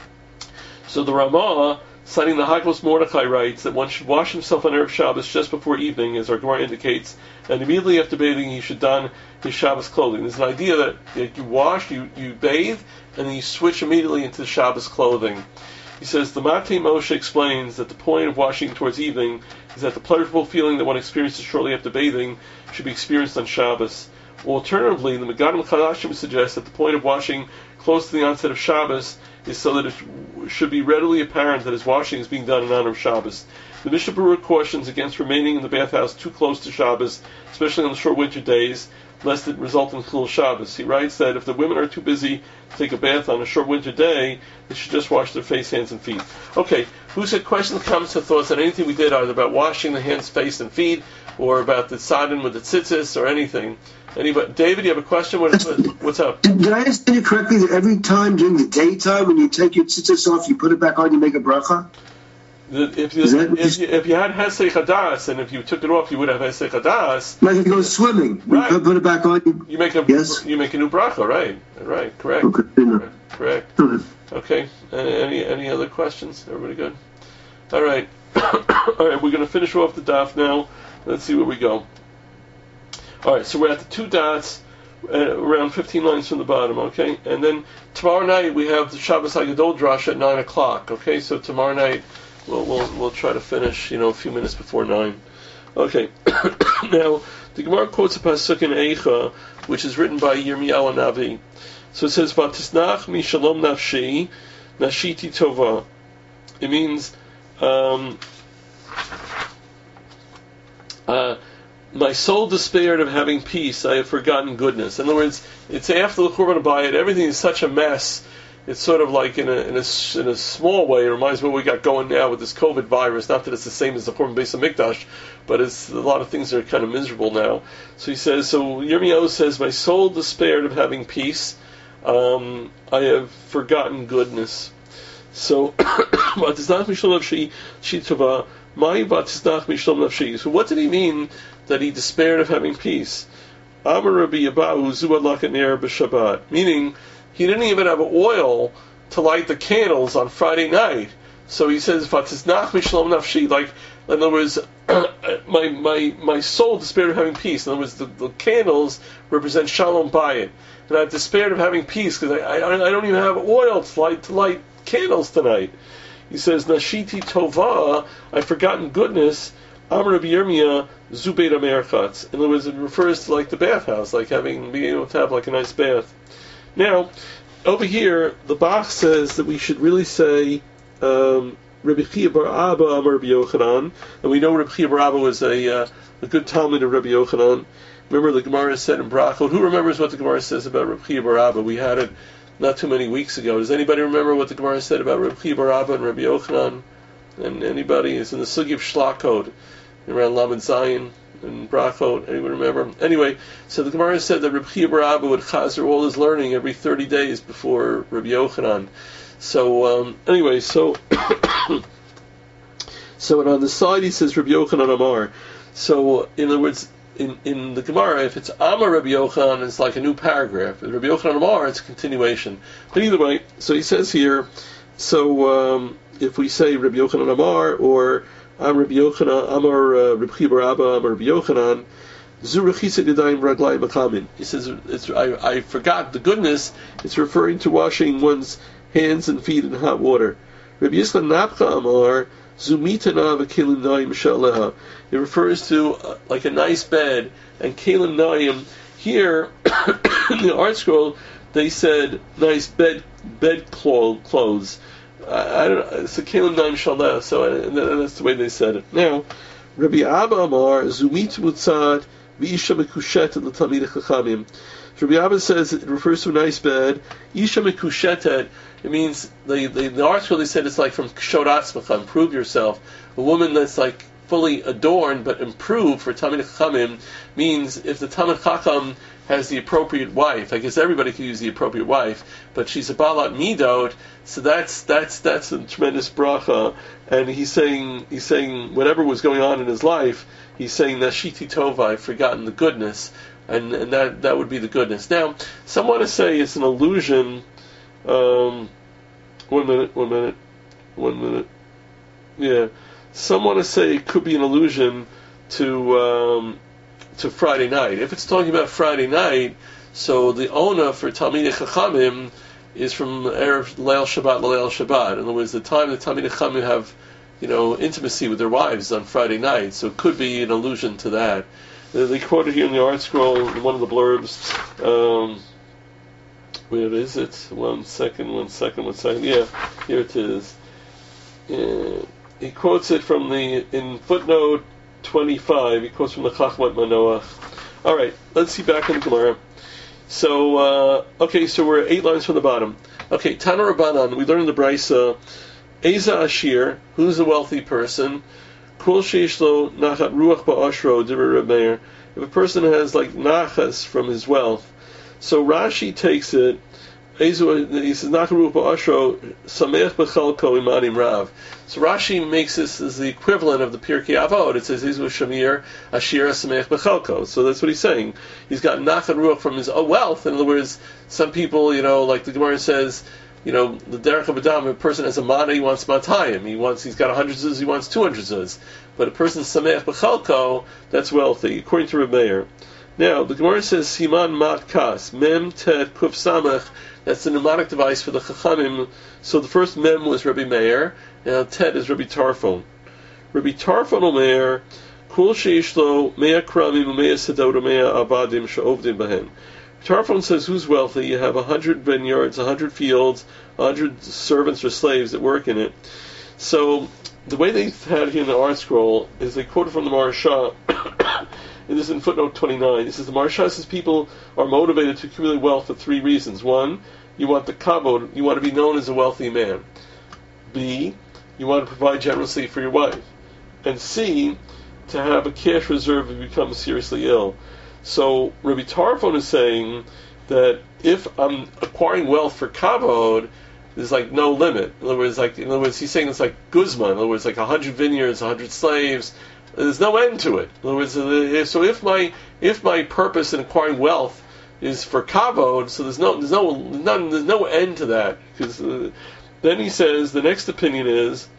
So the Ramah, citing the Haglos Mordechai, writes that one should wash himself on Erev Shabbos just before evening, as our Gemara indicates, and immediately after bathing he should don his Shabbos clothing. There's an idea that, that you wash, you, you bathe, and then you switch immediately into the Shabbos clothing. He says, the Matei Moshe explains that the point of washing towards evening is that the pleasurable feeling that one experiences shortly after bathing should be experienced on Shabbos. Alternatively, the Megadim Chadashim suggests that the point of washing close to the onset of Shabbos is so that it should be readily apparent that his washing is being done in honor of Shabbos. The Mishnah Berurah cautions against remaining in the bathhouse too close to Shabbos, especially on the short winter days, lest it result in Chilul Shabbos. He writes that if the women are too busy to take a bath on a short winter day, they should just wash their face, hands, and feet. Okay, who's had questions, comments, or thoughts on anything we did, either about washing the hands, face, and feet, or about the tzadin with the tzitzis, or anything? Anybody? David, you have a question? What, what's up? Did I understand you correctly that every time during the daytime when you take your tzitzis off, you put it back on, you make a bracha? If you, if, you, if you had Hesei Chadas, and if you took it off, you would have Hesei Chadas. Like if you go swimming, right. You put it back on. You, you make a yes? you make a new bracha, right? Right, correct. Okay. Correct. correct. Okay. Okay. Any any other questions? Everybody good? All right. All right. We're going to finish off the daf now. Let's see where we go. All right. So we're at the two dots, uh, around fifteen lines from the bottom. Okay. And then tomorrow night we have the Shabbos Hagadol Drash at nine o'clock. Okay. So tomorrow night. We'll, we'll we'll try to finish, you know, a few minutes before nine. Okay. Now, the Gemara quotes a pasuk in Eicha, which is written by Yirmiyahu Navi. So it says, "Vatisnach mi shalom nafshi, nashiti tova." It means, um, uh, my soul despaired of having peace. I have forgotten goodness. In other words, it's after the Churban Bayit. Everything is such a mess. It's sort of like in a, in a in a small way. It reminds me of what we got going now with this COVID virus. Not that it's the same as the Churban Beis Hamikdash, but it's a lot of things are kind of miserable now. So he says. So Yirmiyahu says, my soul despaired of having peace. Um, I have forgotten goodness. So, so what did he mean that he despaired of having peace? Meaning, he didn't even have oil to light the candles on Friday night. So he says, like, in other words, my my my soul despaired of having peace. In other words, the, the candles represent Shalom Bayit. And I've despaired of having peace because I, I I don't even have oil to light to light candles tonight. He says, Nashiti Tova, I've forgotten goodness. Amar Rabbi Yirmiyah, Zubeit Amerchatz. In other words, it refers to like the bathhouse, like having being able to have like a nice bath. Now, over here, the Bach says that we should really say um, Rabbi Chia bar Abba Amar Rabbi Yochanan, and we know Rabbi Chia bar Abba was a uh, a good Talmud of Rabbi Yochanan. Remember the Gemara said in Brachot. Who remembers what the Gemara says about Rabbi Chia bar Abba? We had it not too many weeks ago. Does anybody remember what the Gemara said about Rabbi Chia bar Abba and Rabbi Yochanan? And anybody? It's in the Sugi of Shlakot, around Lamed Zayin and Brachot. Anyone remember? Anyway, so the Gemara said that Rabbi Chia bar Abba would chazer all his learning every thirty days before Rabbi Yochanan. So um, anyway, so so and on the side he says Rabbi Yochanan Amar. So in other words, in, in the Gemara, if it's Amar Rabbi Yochanan, it's like a new paragraph. If Rabbi Yochanan Amar, it's a continuation. But either way, so he says here. So um, if we say Rabbi Yochanan Amar or Amar Rabbi Yochanan Amar uh, Rabbi Chia bar Abba Amar Rabbi Yochanan. He says, it's, I, I forgot the goodness. It's referring to washing one's hands and feet in hot water. Rabbi Yisrael Napcha Amar, Zumitana v'kelim nayim shaleha. It refers to uh, like a nice bed and kelim nayim. Here, in the art scroll, they said nice bed bed clothes. I, I don't know, it's a kelim nayim shaleha, so I, that's the way they said it. Now, Rabbi Abba Amar, Zumit mutzad, Isha mekushetet l'talmidei chachamim. Rabbi Abba says it refers to a nice bed. Isha mekushetet, it means the the, the article they said it's like from kshot atzmacha, improve yourself. A woman that's like fully adorned but improved for talmidei chachamim means if the talmid chacham has the appropriate wife. I guess everybody can use the appropriate wife, but she's a balat midot, so that's that's that's a tremendous bracha. And he's saying he's saying whatever was going on in his life, he's saying Nashiti Tova, I've forgotten the goodness, and, and that that would be the goodness. Now, some want to say it's an allusion. Um, one minute, one minute, one minute. Yeah, some want to say it could be an allusion to. Um, to Friday night. If it's talking about Friday night, so the ona for Talmidei Chachamim is from Erev Leil Shabbat Leil Shabbat. In other words, the time that Talmidei Chachamim have, you know, intimacy with their wives on Friday night. So it could be an allusion to that. They quoted here in the art scroll, in one of the blurbs. Um, where is it? One second, one second, one second. Yeah, here it is. Yeah. He quotes it from the in footnote twenty-five, he quotes from the Chachmat Manoach. Alright, let's see back in the Gemara. So, uh, okay, so we're eight lines from the bottom. Okay, Tana Rabbanan, we learned in the Brisa, Eza Ashir, who's a wealthy person? Kol Sheishlo Nachat Ruach Ba'ashro, Dibur Reb Meir. If a person has like nachas from his wealth. So Rashi takes it, he says, Nachat Ruach Ba'ashro, Sameach B'chalko Imanim Rav. So Rashi makes this as the equivalent of the Pirkei Avot. It says Izu Shamir Ashira Sameach Bechalko. So that's what he's saying. He's got Nachat Ruach from his wealth. In other words, some people, you know, like the Gemara says, you know, the Derech of Adam, a person has a mana, he wants matayim. He wants, he's got a hundred zuz, he wants two hundred zuz. But a person Sameach Bechalko, that's wealthy, according to Reb Meir. Now, the Gemara says Siman Mat Kas, Mem Tet Kuf Samach. That's the mnemonic device for the Chachamim. So the first Mem was Rabbi Meir. Now Tet is Rabbi Tarfon. Rabbi Tarfon Omer, Kul Sheishlo, Mea Kramim, Mea Sedot, Mea Avadim, Sha'ovdim Bahem. Tarfon says, who's wealthy? You have a hundred vineyards, a hundred fields, a hundred servants or slaves that work in it. So, the way they had here in the art scroll is they quoted from the Maharsha, and this is in footnote twenty-nine. He says the Maharsha says people are motivated to accumulate wealth for three reasons. One, you want the kavod, you want to be known as a wealthy man. B, you want to provide generously for your wife. And C, to have a cash reserve if you become seriously ill. So Rabbi Tarfon is saying that if I'm acquiring wealth for kavod, there's like no limit. In other words, like in other words, he's saying it's like Guzman. In other words, like a hundred vineyards, a hundred slaves. There's no end to it. In other words, so if my if my purpose in acquiring wealth is for kavod, so there's no there's no none, there's no end to that. Because uh, then he says the next opinion is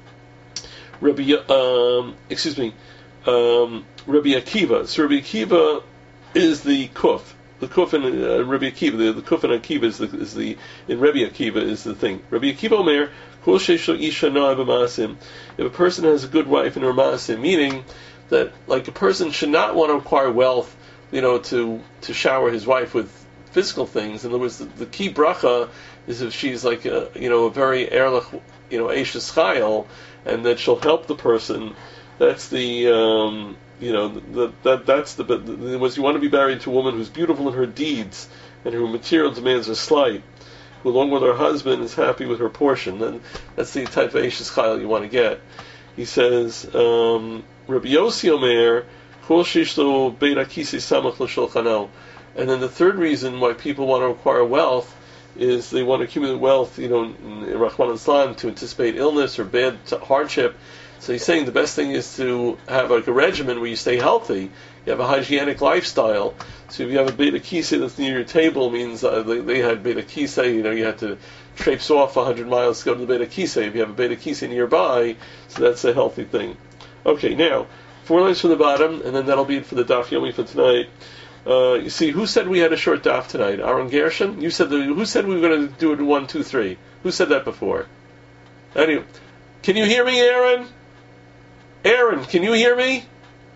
Rabbi um, excuse me um, Rabbi Akiva. So Rabbi Akiva is the kuf. The kuf in uh, Rabbi Akiva, the, the kuf in Akiva is the, is the in Rabbi Akiva is the thing. Rabbi Akiva Omer, kol sheisho isha noa b'maasim. If a person has a good wife in her maasim, meaning that like a person should not want to acquire wealth, you know, to to shower his wife with physical things. In other words, the, the key bracha is if she's like a, you know, a very erlich, you know, eishes chayil, and that she'll help the person. That's the um, you know, the, that that's the, the was you want to be married to a woman who's beautiful in her deeds and her material demands are slight, who along with her husband is happy with her portion. Then that's the type of eishes chayil you want to get. He says, um, Rabbi Yossi Omer, Chol shishlo beit hakisei samach l'shulchano. And then the third reason why people want to acquire wealth is they want to accumulate wealth, you know, in Rahman al-Islam, to anticipate illness or bad hardship. So he's saying the best thing is to have like a regimen where you stay healthy, you have a hygienic lifestyle. So if you have a Beit HaKisei that's near your table, means uh, they, they had Beit HaKisei, you know, you had to traipse off one hundred miles to go to the Beit HaKisei. If you have a Beit HaKisei nearby, so that's a healthy thing. Okay, now, four lines from the bottom, and then that'll be it for the Daf Yomi for tonight. Uh, you see, who said we had a short daf tonight? Aaron Gershon? You said the, who said we were going to do it in one, two, three? Who said that before? Anyway, can you hear me, Aaron? Aaron, can you hear me?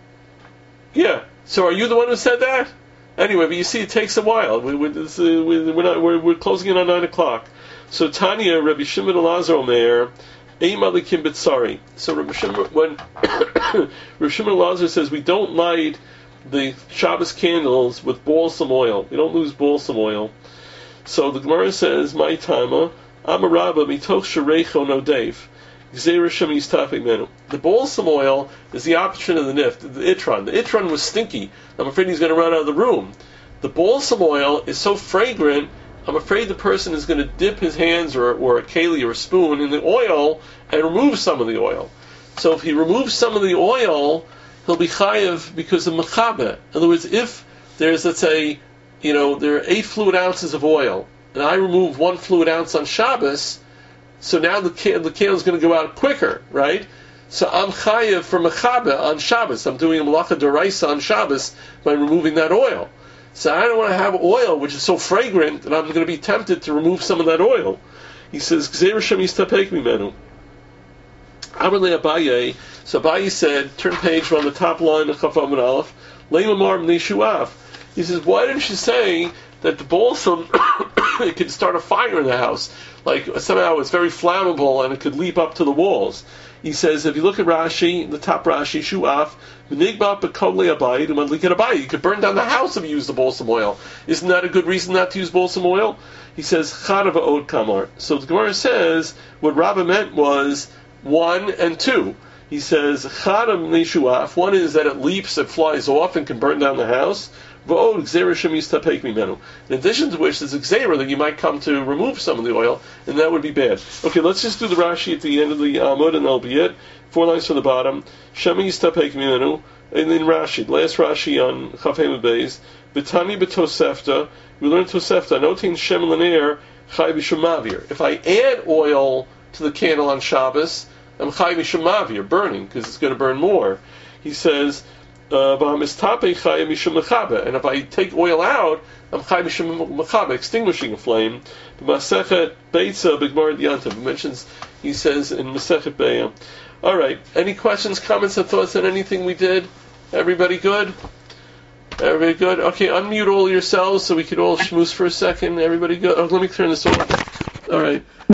Yeah. So are you the one who said that? Anyway, but you see, it takes a while. We, we, this, uh, we, we're, not, we're, we're closing in on nine o'clock. So Tanya, Rabbi Shimon Elazar Omer, Eim Alikim B'Tsari. So Rabbi Shimon, when Rabbi Shimon Elazar says we don't light the Shabbos candles with balsam oil. We don't lose balsam oil. So the Gemara says, "My tama, Amarabba mitoch sharecho nodev, gzeirashem yistafik menu." The balsam oil is the opposite of the nif, the itron. The itron was stinky. I'm afraid he's going to run out of the room. The balsam oil is so fragrant. I'm afraid the person is going to dip his hands or, or a keli or a spoon in the oil and remove some of the oil. So if he removes some of the oil, he'll be chayev because of mechabe. In other words, if there's, let's say, you know, there are eight fluid ounces of oil, and I remove one fluid ounce on Shabbos, so now the can- the candle is going to go out quicker, right? So I'm chayev for mechabe on Shabbos. I'm doing a malacha d'oraisa on Shabbos by removing that oil. So I don't want to have oil which is so fragrant that I'm going to be tempted to remove some of that oil. He says, "Gzeir Hashem yistapek mimenu." Amalei Abaye. So Abaye said, turn page on the top line of Chaf Amud Aleph. Leimamar Bnei Shuaf. He says, why didn't you say that the balsam it could start a fire in the house? Like somehow it's very flammable and it could leap up to the walls. He says, if you look at Rashi, the top Rashi, Shuaf, B'nigba b'kovlei abayit u'madliket abayit. You could burn down the house if you use the balsam oil. Isn't that a good reason not to use balsam oil? He says, Chadav od kamar. So the Gemara says, what Rabbah meant was one and two. He says, Chadav nishuaf. One is that it leaps, it flies off, and can burn down the house. V'od gzeira shem yistapek mimenu. In addition to which, there's a gzeira that you might come to remove some of the oil, and that would be bad. Okay, let's just do the Rashi at the end of the Amud, and that'll be it. Four lines from the bottom. Shem yistapek mimenu. And then Rashi, last Rashi on Chaf Hei Beis. B'tani b'tosefta. We learned Tosefta. Notin shem l'ner chay b'shemavir. If I add oil to the candle on Shabbos, I'm chay b'shemavir, burning, because it's going to burn more. He says, Uh, and if I take oil out, I'm chay b'shem mechabe, extinguishing a flame. Masechet Beitza B'Gemara Diantav mentions, he says in Masechet Beya. All right. Any questions, comments, or thoughts on anything we did? Everybody good? Everybody good? Okay. Unmute all yourselves so we can all schmooze for a second. Everybody good? Oh, let me turn this off. All right.